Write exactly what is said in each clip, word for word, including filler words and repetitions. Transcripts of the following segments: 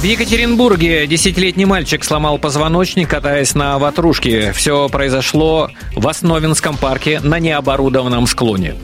В Екатеринбурге десятилетний мальчик сломал позвоночник, катаясь на ватрушке. Все произошло в Основинском парке на необорудованном склоне.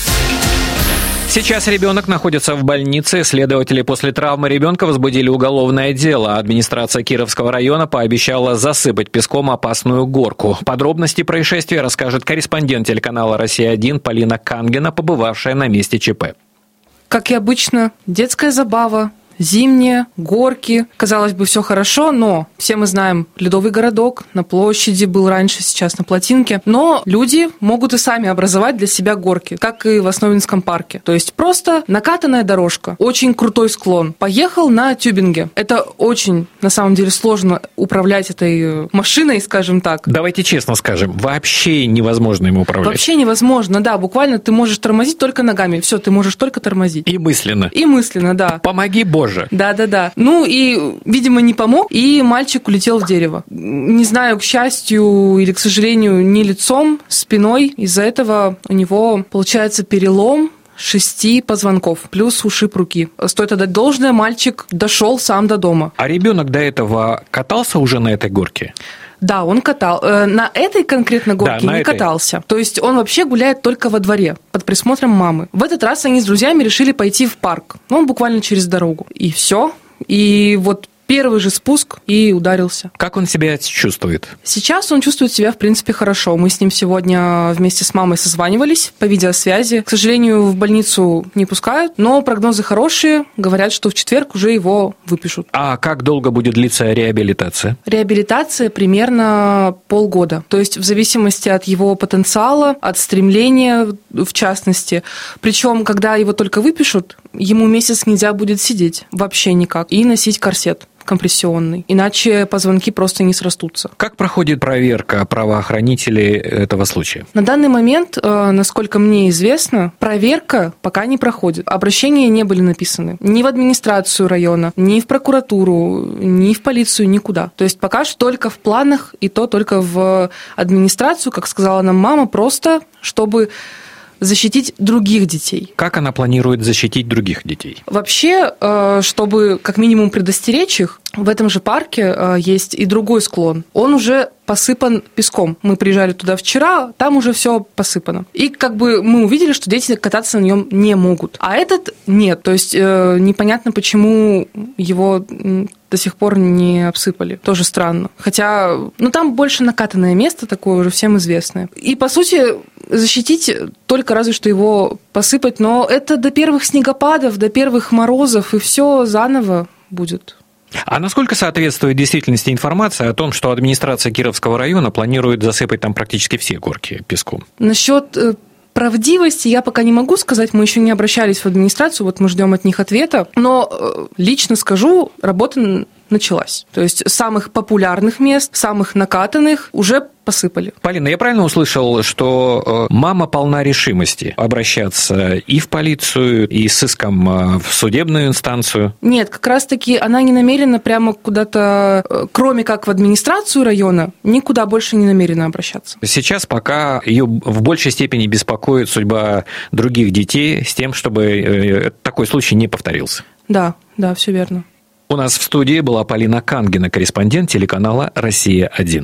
Сейчас ребенок находится в больнице. Следователи после травмы ребенка возбудили уголовное дело. Администрация Кировского района пообещала засыпать песком опасную горку. Подробности происшествия расскажет корреспондент телеканала «Россия один» Полина Кангина, побывавшая на месте ЧП. Как и обычно, детская забава. Зимние, горки. Казалось бы, все хорошо, но все мы знаем, ледовый городок на площади был раньше, сейчас на плотинке. Но люди могут и сами образовать для себя горки, как и в Основинском парке. То есть просто накатанная дорожка, очень крутой склон. Поехал на тюбинге. Это очень, на самом деле, сложно управлять этой машиной, скажем так. Давайте честно скажем, вообще невозможно им управлять. Вообще невозможно, да. Буквально ты можешь тормозить только ногами. Все, ты можешь только тормозить. И мысленно. И мысленно, да. Помоги, Боже. Да-да-да. Ну и, видимо, не помог, и мальчик улетел в дерево. Не знаю, к счастью или к сожалению, не лицом, спиной. Из-за этого у него получается перелом шести позвонков, плюс ушиб руки. Стоит отдать должное, мальчик дошел сам до дома. А ребенок до этого катался уже на этой горке? Да, он катал. На этой конкретно горке да, не этой. катался. То есть он вообще гуляет только во дворе, под присмотром мамы. В этот раз они с друзьями решили пойти в парк. Он буквально через дорогу. И все. И вот первый же спуск и ударился. Как он себя чувствует? Сейчас он чувствует себя, в принципе, хорошо. Мы с ним сегодня вместе с мамой созванивались по видеосвязи. К сожалению, в больницу не пускают, но прогнозы хорошие. Говорят, что в четверг уже его выпишут. А как долго будет длиться реабилитация? Реабилитация примерно полгода. То есть в зависимости от его потенциала, от стремления, в частности. Причем, когда его только выпишут, ему месяц нельзя будет сидеть вообще никак и носить корсет компрессионный, иначе позвонки просто не срастутся. Как проходит проверка правоохранителей этого случая? На данный момент, насколько мне известно, проверка пока не проходит. Обращения не были написаны ни в администрацию района, ни в прокуратуру, ни в полицию, никуда. То есть пока что только в планах, и то только в администрацию, как сказала нам мама, просто чтобы защитить других детей. Как она планирует защитить других детей? Вообще, чтобы как минимум предостеречь их, в этом же парке есть и другой склон. Он уже посыпан песком. Мы приезжали туда вчера, там уже все посыпано. И как бы мы увидели, что дети кататься на нем не могут. А этот нет. То есть непонятно, почему его до сих пор не обсыпали. Тоже странно. Хотя, ну там больше накатанное место такое, уже всем известное. И, по сути, защитить только разве что его посыпать, но это до первых снегопадов, до первых морозов, и все заново будет. А насколько соответствует действительности информация о том, что администрация Кировского района планирует засыпать там практически все горки песком? Насчет правдивости я пока не могу сказать, мы еще не обращались в администрацию, вот мы ждем от них ответа, но лично скажу, работа началась. То есть самых популярных мест, самых накатанных уже посыпали. Полина, я правильно услышал, что мама полна решимости обращаться и в полицию, и с иском в судебную инстанцию? Нет, как раз-таки она не намерена прямо куда-то, кроме как в администрацию района, никуда больше не намерена обращаться. Сейчас пока ее в большей степени беспокоит судьба других детей с тем, чтобы такой случай не повторился. Да, да, все верно. У нас в студии была Полина Кангина, корреспондент телеканала «Россия один».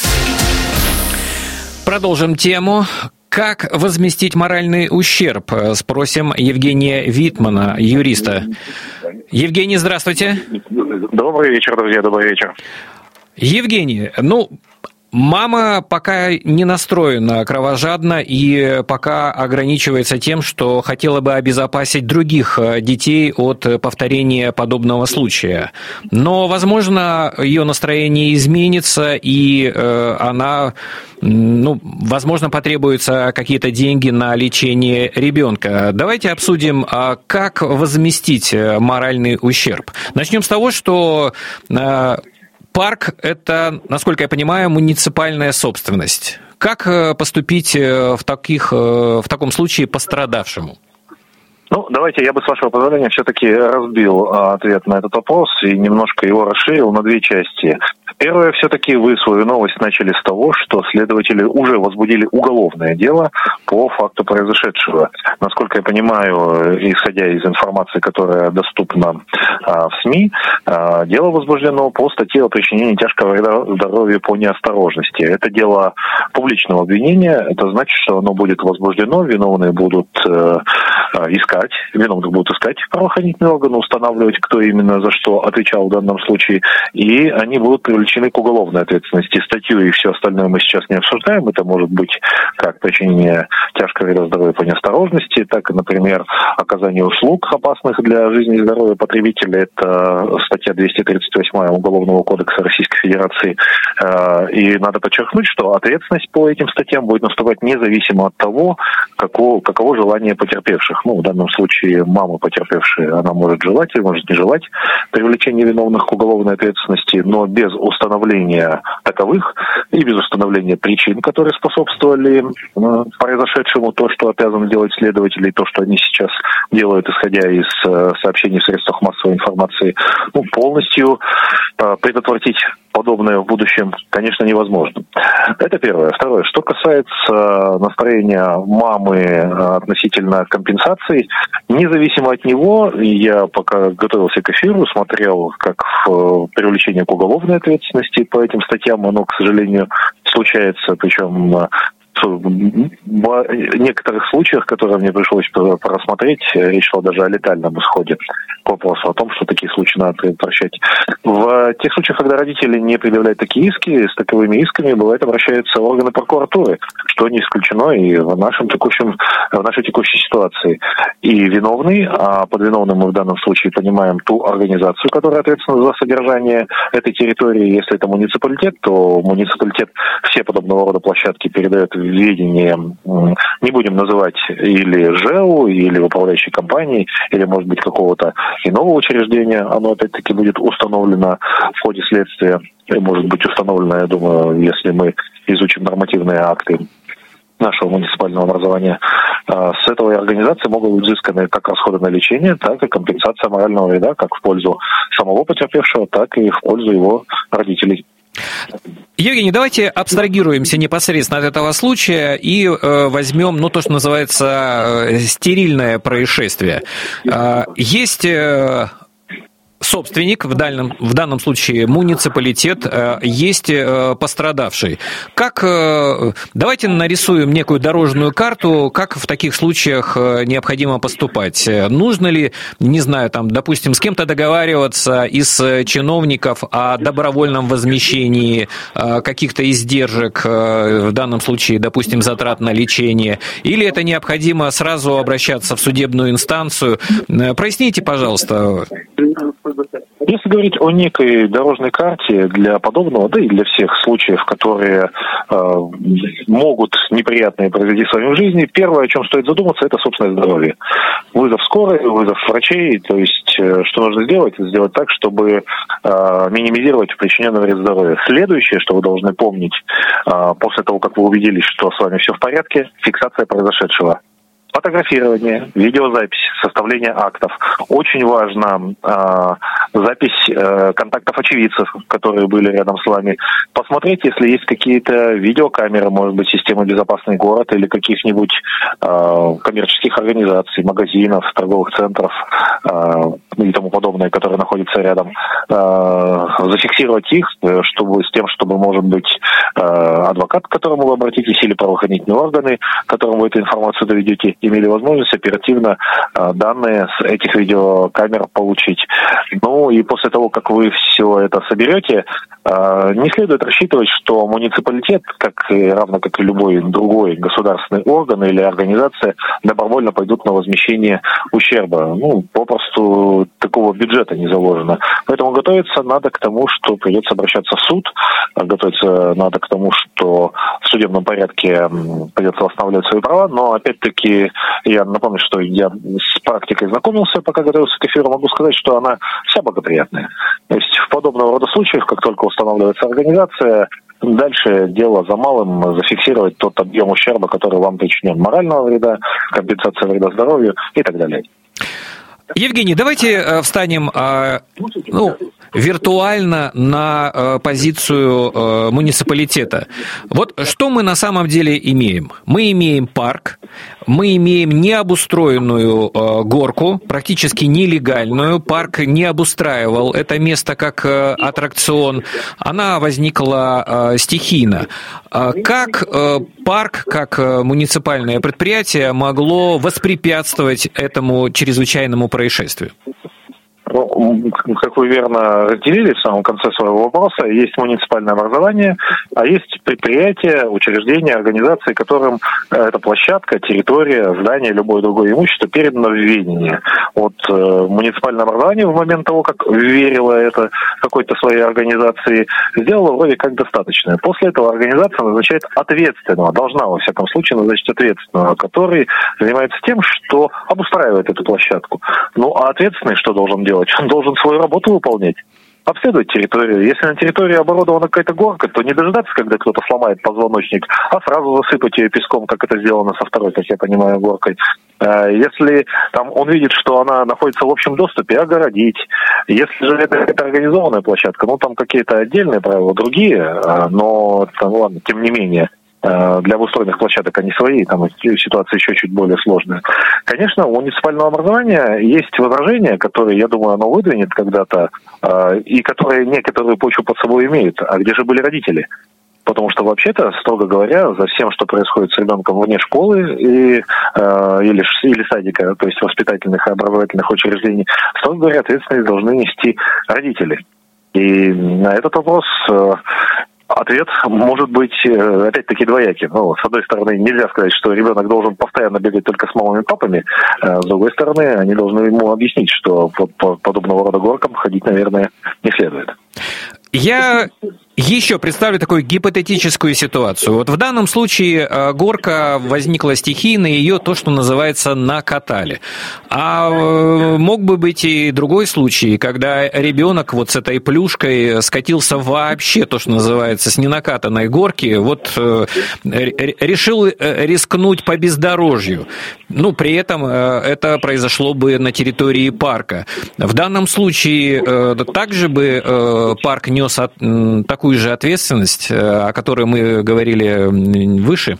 Продолжим тему. Как возместить моральный ущерб? Спросим Евгения Витмана, юриста. Евгений, здравствуйте. Добрый вечер, друзья, добрый вечер. Евгений, ну... Мама пока не настроена кровожадно и пока ограничивается тем, что хотела бы обезопасить других детей от повторения подобного случая. Но, возможно, ее настроение изменится, и она, ну, возможно, потребуются какие-то деньги на лечение ребенка. Давайте обсудим, как возместить моральный ущерб. Начнем с того, что... Парк – это, насколько я понимаю, муниципальная собственность. Как поступить в, таких, в таком случае пострадавшему? Ну, Ну, давайте я бы, с вашего позволения, все-таки разбил а, ответ на этот вопрос и немножко его расширил на две части. Первое, все-таки вы свою новость начали с того, что следователи уже возбудили уголовное дело по факту произошедшего. Насколько я понимаю, исходя из информации, которая доступна а, в СМИ, а, дело возбуждено по статье о причинении тяжкого вреда здоровью по неосторожности. Это дело публичного обвинения, это значит, что оно будет возбуждено, виновные будут э, искать, виновных будут искать правоохранительные органы, устанавливать, кто именно за что отвечал в данном случае, и они будут привлечены к уголовной ответственности. Статью и все остальное мы сейчас не обсуждаем. Это может быть как причинение тяжкого вреда здоровью по неосторожности, так и, например, оказание услуг, опасных для жизни и здоровья потребителя. Это статья двести тридцать восемь Уголовного кодекса Российской Федерации. И надо подчеркнуть, что ответственность по этим статьям будет наступать независимо от того, каково, каково желание потерпевших. Ну, в данном случае мама потерпевшая, она может желать или может не желать привлечения виновных к уголовной ответственности, но без установления таковых и без установления причин, которые способствовали произошедшему, то, что обязаны делать следователи, то, что они сейчас делают, исходя из сообщений в средствах массовой информации, ну, полностью предотвратить подобное в будущем, конечно, невозможно. Это первое. Второе. Что касается настроения мамы относительно компенсаций, независимо от него, я пока готовился к эфиру, смотрел, как в привлечение к уголовной ответственности по этим статьям, оно, к сожалению, случается, причем в некоторых случаях, которые мне пришлось просмотреть, речь шла даже о летальном исходе, к вопросу о том, что такие случаи надо предотвращать. В тех случаях, когда родители не предъявляют такие иски, с таковыми исками бывает обращаются органы прокуратуры, что не исключено и в нашем текущем, в нашей текущей ситуации. И виновный, а под виновным мы в данном случае понимаем ту организацию, которая ответственна за содержание этой территории. Если это муниципалитет, то муниципалитет все подобного рода площадки передает в ведение, не будем называть или ЖЭУ, или управляющей компании, или, может быть, какого-то иного учреждения. Оно, опять-таки, будет установлено в ходе следствия. И может быть установлено, я думаю, если мы изучим нормативные акты нашего муниципального образования. С этой организации могут быть взысканы как расходы на лечение, так и компенсация морального вреда, как в пользу самого потерпевшего, так и в пользу его родителей. Евгений, давайте абстрагируемся непосредственно от этого случая и э, возьмем, ну, то, что называется э, стерильное происшествие. Э, есть... Э, собственник, в данном, в данном случае муниципалитет, есть пострадавший. Как, давайте нарисуем некую дорожную карту, как в таких случаях необходимо поступать. Нужно ли, не знаю, там, допустим, с кем-то договариваться из чиновников о добровольном возмещении каких-то издержек, в данном случае, допустим, затрат на лечение, или это необходимо сразу обращаться в судебную инстанцию? Проясните, пожалуйста. Если говорить о некой дорожной карте для подобного, да и для всех случаев, которые э, могут неприятные произойти с вами в жизни, первое, о чем стоит задуматься, это собственное здоровье. Вызов скорой, вызов врачей, то есть э, что нужно сделать? Сделать так, чтобы э, минимизировать причиненный вред здоровью. Следующее, что вы должны помнить, э, после того, как вы убедились, что с вами все в порядке, фиксация произошедшего. Фотографирование, видеозапись, составление актов. Очень важно э, запись э, контактов очевидцев, которые были рядом с вами. Посмотреть, если есть какие-то видеокамеры, может быть, системы «Безопасный город» или каких-нибудь э, коммерческих организаций, магазинов, торговых центров э, и тому подобное, которые находятся рядом. Э, зафиксировать их, чтобы, с тем, чтобы, может быть, э, адвокат, к которому вы обратитесь, или правоохранительные органы, которому вы эту информацию доведете, имели возможность оперативно э, данные с этих видеокамер получить. Ну и после того, как вы все это соберете, э, не следует рассчитывать, что муниципалитет, как и, равно как и любой другой государственный орган или организация, добровольно пойдут на возмещение ущерба. Ну, попросту такого бюджета не заложено. Поэтому готовиться надо к тому, что придется обращаться в суд, готовиться надо к тому, что в судебном порядке придется восстанавливать свои права, но опять-таки я напомню, что я с практикой знакомился, пока готовился к эфиру, могу сказать, что она вся благоприятная. То есть в подобного рода случаях, как только устанавливается организация, дальше дело за малым зафиксировать тот объем ущерба, который вам причинен, морального вреда, компенсация вреда здоровью и так далее. Евгений, давайте встанем, ну, виртуально на позицию муниципалитета. Вот что мы на самом деле имеем? Мы имеем парк, мы имеем необустроенную горку, практически нелегальную. Парк не обустраивал это место как аттракцион. Она возникла стихийно. Как парк, как муниципальное предприятие могло воспрепятствовать этому чрезвычайному происшествию? Ну, как вы верно разделили в самом конце своего вопроса, есть муниципальное образование, а есть предприятия, учреждения, организации, которым эта площадка, территория, здание, любое другое имущество передано в ведение. Вот э, муниципальное образование в момент того, как верило это какой-то своей организации, сделало вроде как достаточное. После этого организация назначает ответственного, должна во всяком случае назначить ответственного, который занимается тем, что обустраивает эту площадку. Ну, а ответственный что должен делать? Он должен свою работу выполнять, обследовать территорию. Если на территории оборудована какая-то горка, то не дожидаться, когда кто-то сломает позвоночник, а сразу засыпать ее песком, как это сделано со второй, как я понимаю, горкой. Если там он видит, что она находится в общем доступе, огородить. Если же это, это организованная площадка, ну там какие-то отдельные правила, другие, но там, ладно, тем не менее. Для обустроенных площадок они свои, там ситуация еще чуть более сложная. Конечно, у муниципального образования есть возражения, которые, я думаю, оно выдвинет когда-то, и которые некоторую почву под собой имеют. А где же были родители? Потому что вообще-то, строго говоря, за всем, что происходит с ребенком вне школы и, э, или, или садика, то есть воспитательных и образовательных учреждений, строго говоря, ответственность должны нести родители. И на этот вопрос... Э, Ответ может быть, опять-таки, двоякий. Ну, с одной стороны, нельзя сказать, что ребенок должен постоянно бегать только с мамами и папами. С другой стороны, они должны ему объяснить, что по, по подобного рода горкам ходить, наверное, не следует. Я еще представлю такую гипотетическую ситуацию. Вот в данном случае горка возникла стихийно, ее то, что называется, накатали. А мог бы быть и другой случай, когда ребенок вот с этой плюшкой скатился вообще, то, что называется, с ненакатанной горки, вот решил рискнуть по бездорожью. Ну, при этом это произошло бы на территории парка. В данном случае также бы парк нес такую же ответственность, о которой мы говорили выше?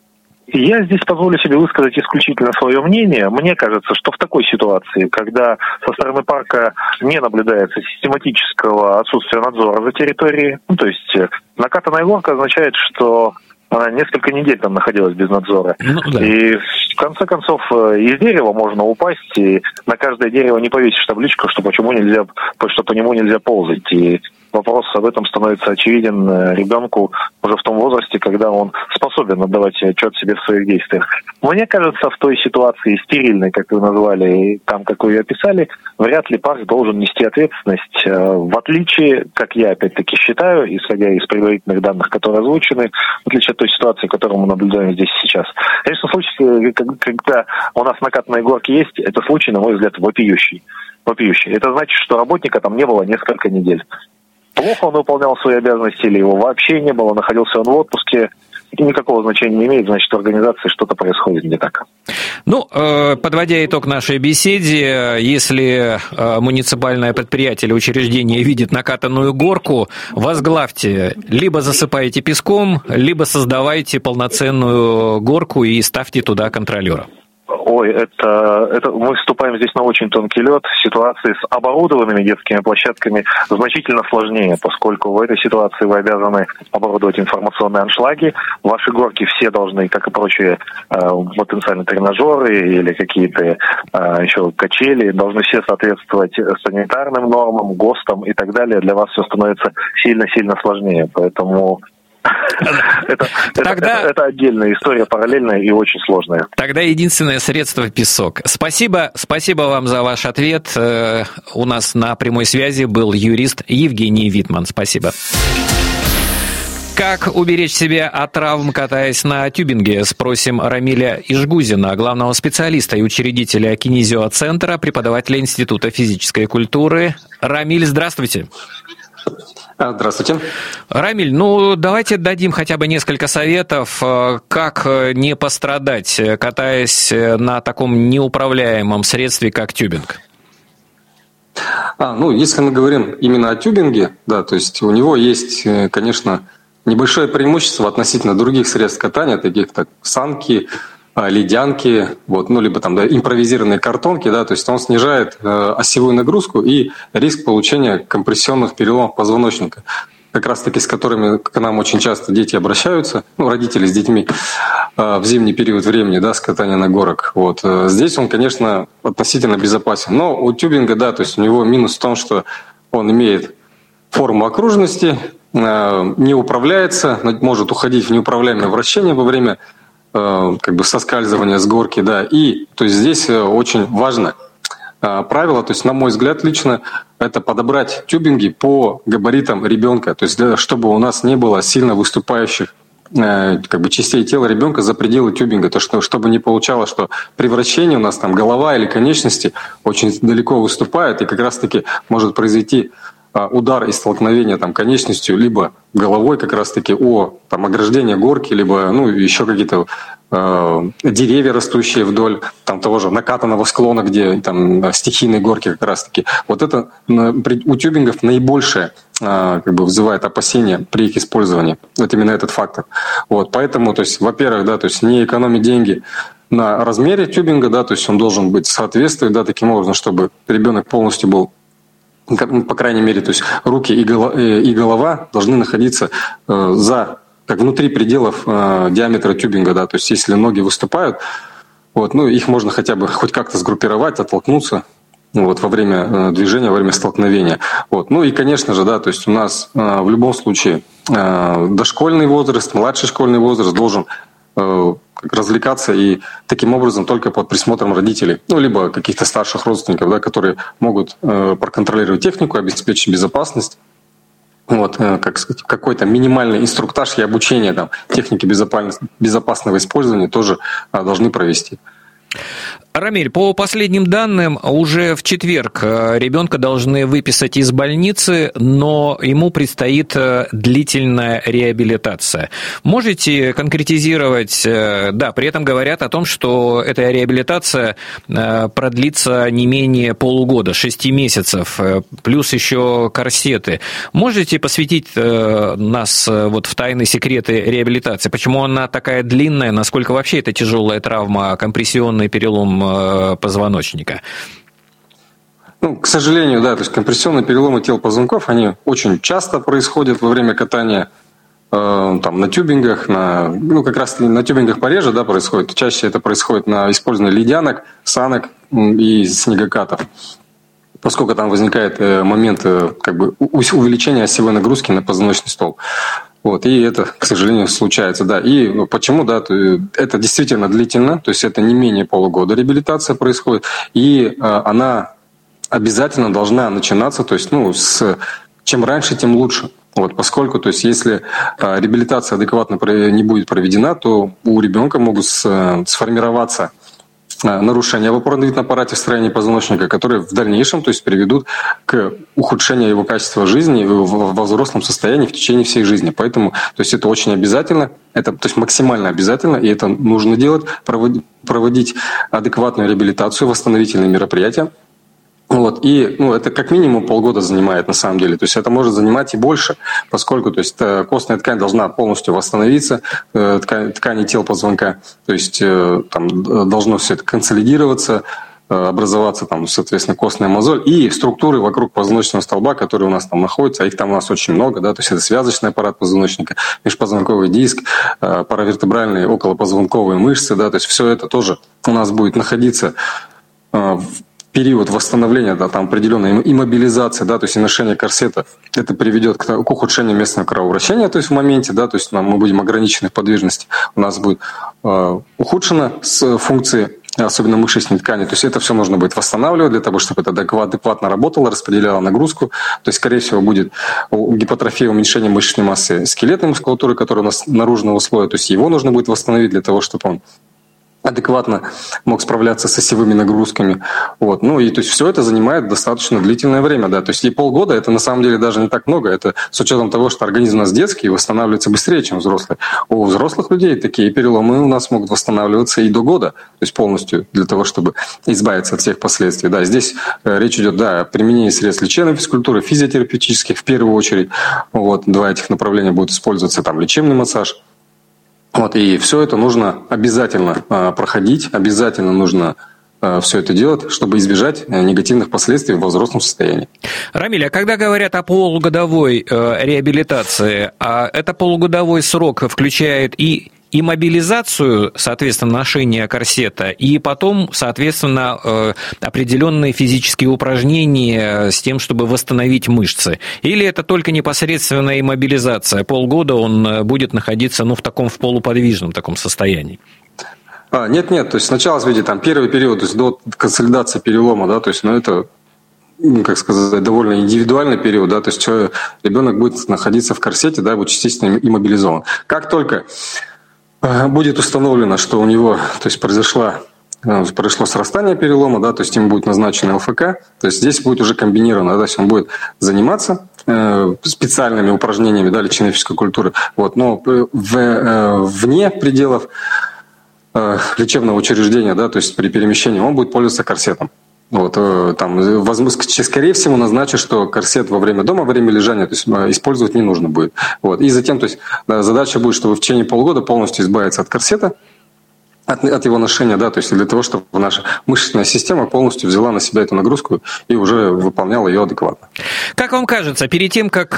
Я здесь позволю себе высказать исключительно свое мнение. Мне кажется, что в такой ситуации, когда со стороны парка не наблюдается систематического отсутствия надзора за территорией, ну, то есть накатанная горка означает, что она несколько недель там находилась без надзора. Ну, да. И в конце концов из дерева можно упасть, и на каждое дерево не повесишь табличку, что почему нельзя, что по нему нельзя ползать. И вопрос об этом становится очевиден ребенку уже в том возрасте, когда он способен отдавать отчет себе в своих действиях. Мне кажется, в той ситуации стерильной, как вы назвали, и там, как вы ее описали, вряд ли парк должен нести ответственность, в отличие, как я опять-таки считаю, исходя из предварительных данных, которые озвучены, в отличие от той ситуации, которую мы наблюдаем здесь сейчас. Конечно, случай, когда у нас накатанные горки есть, это случай, на мой взгляд, вопиющий. вопиющий. Это значит, что работника там не было несколько недель. Плохо он выполнял свои обязанности или его вообще не было, находился он в отпуске, и никакого значения не имеет, значит, в организации что-то происходит не так. Ну, подводя итог нашей беседе, если муниципальное предприятие или учреждение видит накатанную горку, возглавьте, либо засыпайте песком, либо создавайте полноценную горку и ставьте туда контролера. Ой, это, это мы вступаем здесь на очень тонкий лед. Ситуации с оборудованными детскими площадками значительно сложнее, поскольку в этой ситуации вы обязаны оборудовать информационные аншлаги. Ваши горки все должны, как и прочие э, потенциальные тренажеры или какие-то э, еще качели, должны все соответствовать санитарным нормам, ГОСТам и так далее. Для вас все становится сильно-сильно сложнее, поэтому... Это, Тогда... это, это отдельная история, параллельная и очень сложная. Тогда единственное средство – песок. Спасибо, спасибо вам за ваш ответ. У нас на прямой связи был юрист Евгений Витман. Спасибо. Как уберечь себя от травм, катаясь на тюбинге? Спросим Рамиля Ижгузина, главного специалиста и учредителя кинезиоцентра, преподавателя Института физической культуры. Рамиль, здравствуйте. Здравствуйте. Рамиль, ну давайте дадим хотя бы несколько советов, как не пострадать, катаясь на таком неуправляемом средстве, как тюбинг. А, ну, если мы говорим именно о тюбинге, да, то есть у него есть, конечно, небольшое преимущество относительно других средств катания, таких как санки, ледянки, вот, ну, либо там да, импровизированные картонки, да, то есть он снижает э, осевую нагрузку и риск получения компрессионных переломов позвоночника, как раз таки с которыми к нам очень часто дети обращаются, ну, родители с детьми э, в зимний период времени, да, с катания на горок. Вот. Здесь он, конечно, относительно безопасен. Но у тюбинга, да, то есть у него минус в том, что он имеет форму окружности, э, не управляется, может уходить в неуправляемое вращение во время э, как бы соскальзывания с горки, да. И то есть здесь очень важно правило, то есть, на мой взгляд, лично, это подобрать тюбинги по габаритам ребенка, то есть, для, чтобы у нас не было сильно выступающих э, как бы частей тела ребенка за пределы тюбинга, то что, чтобы не получалось, что при вращении у нас там голова или конечности очень далеко выступают, и как раз-таки может произойти э, удар и столкновение там конечностью, либо головой как раз-таки о там, ограждение горки, либо ну, еще какие-то деревья, растущие вдоль там, того же накатанного склона, где там стихийные горки как раз-таки. Вот это у тюбингов наибольшее как бы вызывает опасения при их использовании. Вот именно этот фактор. Вот, поэтому, то есть, во-первых, да, то есть не экономить деньги на размере тюбинга, да, то есть он должен быть соответствовать, да, таким образом, чтобы ребенок полностью был, по крайней мере, то есть руки и голова должны находиться за как внутри пределов э, диаметра тюбинга, да, то есть если ноги выступают, вот, ну, их можно хотя бы хоть как-то сгруппировать, оттолкнуться ну, вот, во время э, движения, во время столкновения. Вот. Ну и, конечно же, да, то есть у нас э, в любом случае э, дошкольный возраст, младший школьный возраст должен э, развлекаться и таким образом только под присмотром родителей, ну, либо каких-то старших родственников, да, которые могут э, проконтролировать технику, обеспечить безопасность. Вот, как сказать, какой-то минимальный инструктаж и обучение там, техники безопасного использования тоже должны провести. Рамиль, по последним данным, уже в четверг ребенка должны выписать из больницы, но ему предстоит длительная реабилитация. Можете конкретизировать? Да, при этом говорят о том, что эта реабилитация продлится не менее полугода, шести месяцев, плюс еще корсеты. Можете посвятить нас вот в тайны секреты реабилитации? Почему она такая длинная? Насколько вообще это тяжелая травма, компрессионный перелом позвоночника? Ну, к сожалению, да, то есть компрессионные переломы тел позвонков, они очень часто происходят во время катания э, там, на тюбингах, на, ну, как раз на тюбингах пореже, да, происходит. Чаще это происходит на использовании ледянок, санок и снегокатов, поскольку там возникает э, момент э, как бы увеличения осевой нагрузки на позвоночный столб. Вот, и это, к сожалению, случается, да. И почему, да, это действительно длительно, то есть это не менее полугода реабилитация происходит, и э, она обязательно должна начинаться, то есть, ну, с, чем раньше, тем лучше. Вот, поскольку, то есть, если э, реабилитация адекватно не будет проведена, то у ребенка могут с, сформироваться нарушения в опорно-двигательном аппарате в строении позвоночника, которые в дальнейшем, то есть, приведут к ухудшению его качества жизни во взрослом состоянии в течение всей жизни. Поэтому, то есть, это очень обязательно, это, то есть, максимально обязательно, и это нужно делать, проводить, проводить адекватную реабилитацию, восстановительные мероприятия. Вот, и ну, это как минимум полгода занимает на самом деле. То есть это может занимать и больше, поскольку то есть, костная ткань должна полностью восстановиться, ткань, ткани тел позвонка, то есть там должно все это консолидироваться, образоваться там, соответственно, костная мозоль и структуры вокруг позвоночного столба, которые у нас там находятся, а их там у нас очень много, да, то есть это связочный аппарат позвоночника, межпозвонковый диск, паравертебральные околопозвонковые мышцы, да, то есть все это тоже у нас будет находиться в период восстановления, да, там определенной иммобилизации, да, то есть и ношение корсета, это приведет к, к ухудшению местного кровообращения, то есть в моменте, да, то есть мы будем ограничены в подвижности, у нас будет э, ухудшена с функции, особенно мышечной ткани, то есть это все нужно будет восстанавливать для того, чтобы это адекватно работало, распределяло нагрузку, то есть, скорее всего, будет гипотрофия, уменьшение мышечной массы скелетной мускулатуры, которая у нас наружного слоя, то есть его нужно будет восстановить для того, чтобы он адекватно мог справляться с осевыми нагрузками. Вот. Ну и то есть все это занимает достаточно длительное время. Да. То есть и полгода это на самом деле даже не так много. Это с учетом того, что организм у нас детский и восстанавливается быстрее, чем взрослый. У взрослых людей такие переломы у нас могут восстанавливаться и до года. То есть полностью для того, чтобы избавиться от всех последствий. Да, здесь э, речь идет да, о применении средств лечебной физкультуры, физиотерапевтических в первую очередь. Вот. Два этих направления будут использоваться. Там лечебный массаж. Вот, и все это нужно обязательно э, проходить, обязательно нужно э, все это делать, чтобы избежать э, негативных последствий во взрослом состоянии. Рамиль, а когда говорят о полугодовой э, реабилитации, а это полугодовой срок включает и и мобилизацию, соответственно, ношения корсета, и потом, соответственно, определенные физические упражнения с тем, чтобы восстановить мышцы? Или это только непосредственная иммобилизация? Полгода он будет находиться, ну, в таком, в полуподвижном таком состоянии? А, нет, нет, то есть сначала, смотрите, там первый период, то есть до консолидации перелома, да, то есть, ну, это, как сказать, довольно индивидуальный период, да, то есть ребенок будет находиться в корсете, да, будет частично иммобилизован. Как только будет установлено, что у него, то есть произошло, произошло срастание перелома, да, то есть ему будет назначено ЛФК, то есть здесь будет уже комбинировано, да, то есть он будет заниматься э, специальными упражнениями, да, лечебной физической культуры, вот, но в, э, вне пределов э, лечебного учреждения, да, то есть при перемещении он будет пользоваться корсетом. Вот, там, возможно, скорее всего, назначат, что корсет во время дома, во время лежания, то есть использовать не нужно будет. Вот. И затем, то есть задача будет, чтобы в течение полугода полностью избавиться от корсета, от, от его ношения, да, то есть для того, чтобы наша мышечная система полностью взяла на себя эту нагрузку и уже выполняла ее адекватно. Как вам кажется, перед тем, как,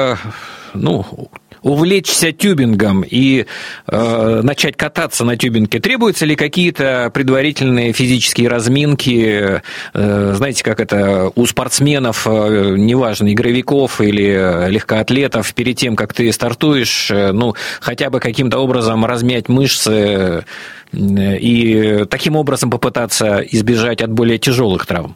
ну, увлечься тюбингом и э, начать кататься на тюбинге, требуются ли какие-то предварительные физические разминки? Э, знаете, как это у спортсменов, э, неважно, игровиков или легкоатлетов, перед тем, как ты стартуешь, э, ну, хотя бы каким-то образом размять мышцы э, и таким образом попытаться избежать от более тяжелых травм?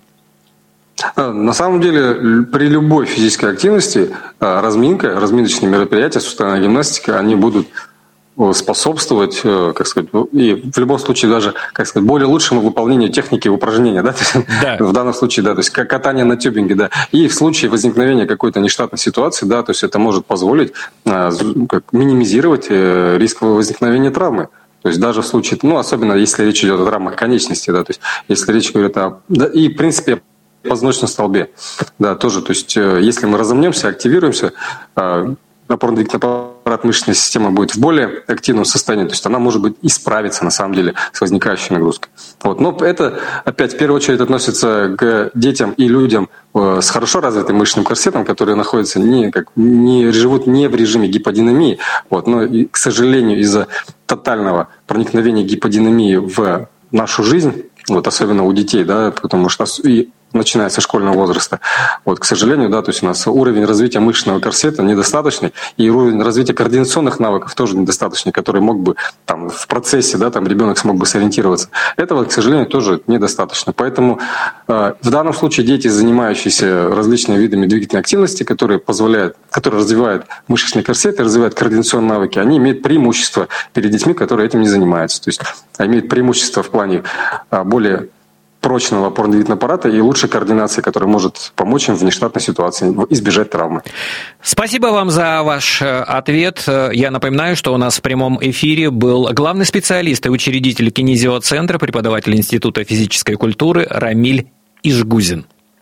На самом деле, при любой физической активности разминка, разминочные мероприятия, суставная гимнастика, они будут способствовать, как сказать, и в любом случае даже, как сказать, более лучшему выполнению техники упражнения, да, да. В данном случае, да, то есть катание на тюбинге, да, и в случае возникновения какой-то нештатной ситуации, да, то есть это может позволить как, минимизировать риск возникновения травмы. То есть даже в случае, ну, особенно если речь идет о травмах конечности, да, то есть если речь идет о, да, и в принципе позвоночном столбе, да, тоже, то есть если мы разомнемся, активируемся, опорно-двигательный аппарат, мышечная система будет в более активном состоянии, то есть она может быть и справиться на самом деле с возникающей нагрузкой. Вот. Но это опять в первую очередь относится к детям и людям с хорошо развитым мышечным корсетом, которые находятся не, как, не живут не в режиме гиподинамии, вот, но, и, к сожалению, из-за тотального проникновения гиподинамии в нашу жизнь, вот, особенно у детей, да, потому что и начиная со школьного возраста. Вот, к сожалению, да, то есть у нас уровень развития мышечного корсета недостаточный, и уровень развития координационных навыков тоже недостаточный, который мог бы там в процессе, да, там ребенок смог бы сориентироваться. Этого, к сожалению, тоже недостаточно. Поэтому э, в данном случае дети, занимающиеся различными видами двигательной активности, которые позволяют, которые развивают мышечный корсет и развивают координационные навыки, они имеют преимущество перед детьми, которые этим не занимаются. То есть имеют преимущество в плане э, более прочного опорно-двигательного аппарата и лучшей координации, которая может помочь им в нештатной ситуации избежать травмы. Спасибо вам за ваш ответ. Я напоминаю, что у нас в прямом эфире был главный специалист и учредитель кинезиоцентра, преподаватель Института физической культуры Рамиль Ишгузин.